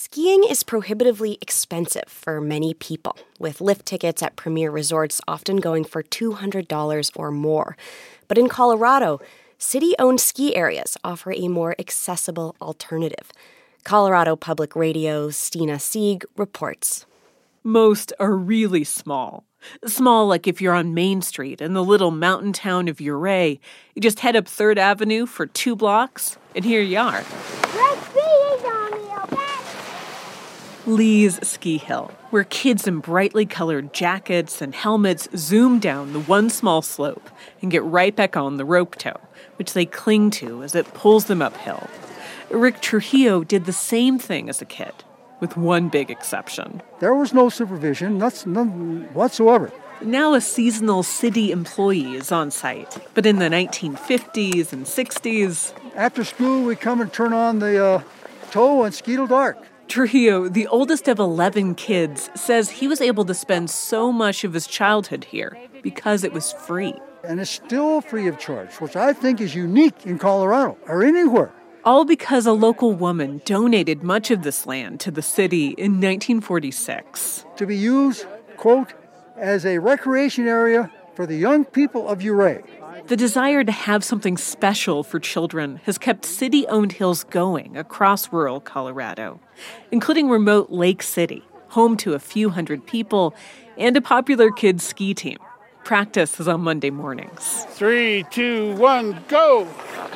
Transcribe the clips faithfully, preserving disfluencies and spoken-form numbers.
Skiing is prohibitively expensive for many people, with lift tickets at premier resorts often going for two hundred dollars or more. But in Colorado, city-owned ski areas offer a more accessible alternative. Colorado Public Radio's Stina Sieg reports. Most are really small. Small like if you're on Main Street in the little mountain town of Ouray. You just head up third Avenue for two blocks, and here you are. We're skiing on me, okay? Lee's Ski Hill, where kids in brightly colored jackets and helmets zoom down the one small slope and get right back on the rope tow, which they cling to as it pulls them uphill. Rick Trujillo did the same thing as a kid, with one big exception. There was no supervision, that's none whatsoever. Now a seasonal city employee is on site, but in the nineteen fifties and sixties... After school, we come and turn on the uh, tow and ski till dark. Trujillo, the oldest of eleven kids, says he was able to spend so much of his childhood here because it was free. And it's still free of charge, which I think is unique in Colorado or anywhere. All because a local woman donated much of this land to the city in nineteen forty-six. To be used, quote, as a recreation area for the young people of Ouray. The desire to have something special for children has kept city-owned hills going across rural Colorado, including remote Lake City, home to a few hundred people, and a popular kids' ski team. Practice is on Monday mornings. Three, two, one, go!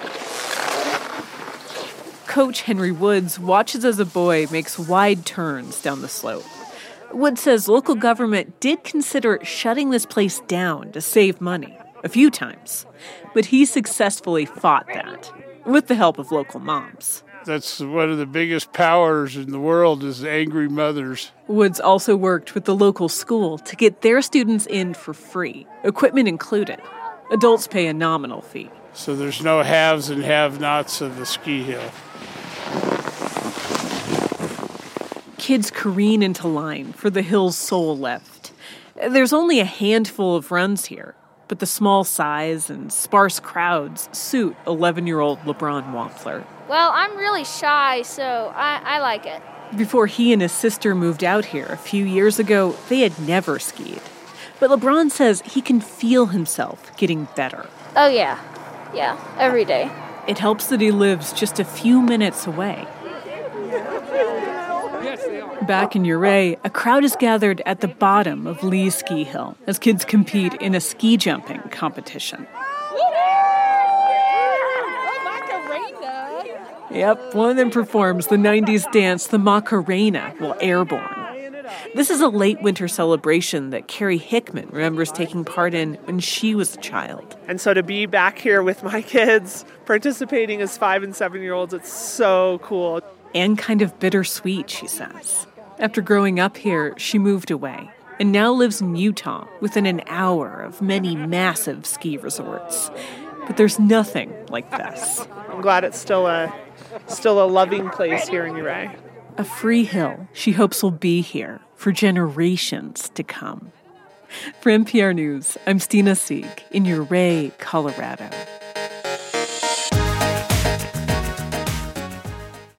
Coach Henry Woods watches as a boy makes wide turns down the slope. Woods says local government did consider shutting this place down to save money a few times, but he successfully fought that with the help of local moms. That's one of the biggest powers in the world is angry mothers. Woods also worked with the local school to get their students in for free, equipment included. Adults pay a nominal fee. So there's no haves and have-nots of the ski hill. Kids careen into line for the hill's sole lift. There's only a handful of runs here, but the small size and sparse crowds suit eleven-year-old LeBron Wampler. Well, I'm really shy, so I, I like it. Before he and his sister moved out here a few years ago, they had never skied. But LeBron says he can feel himself getting better. Oh, yeah. Yeah, every day. It helps that he lives just a few minutes away. Back in Ouray, a crowd is gathered at the bottom of Lee's Ski Hill as kids compete in a ski jumping competition. Yep, one of them performs the nineties dance, the Macarena, while airborne. This is a late winter celebration that Carrie Hickman remembers taking part in when she was a child. And so to be back here with my kids, participating as five and seven-year-olds, it's so cool. And kind of bittersweet, she says. After growing up here, she moved away and now lives in Utah within an hour of many massive ski resorts. But there's nothing like this. I'm glad it's still a still a loving place here in Ouray. A free hill she hopes will be here for generations to come. For N P R News, I'm Stina Sieg in Ouray, Colorado.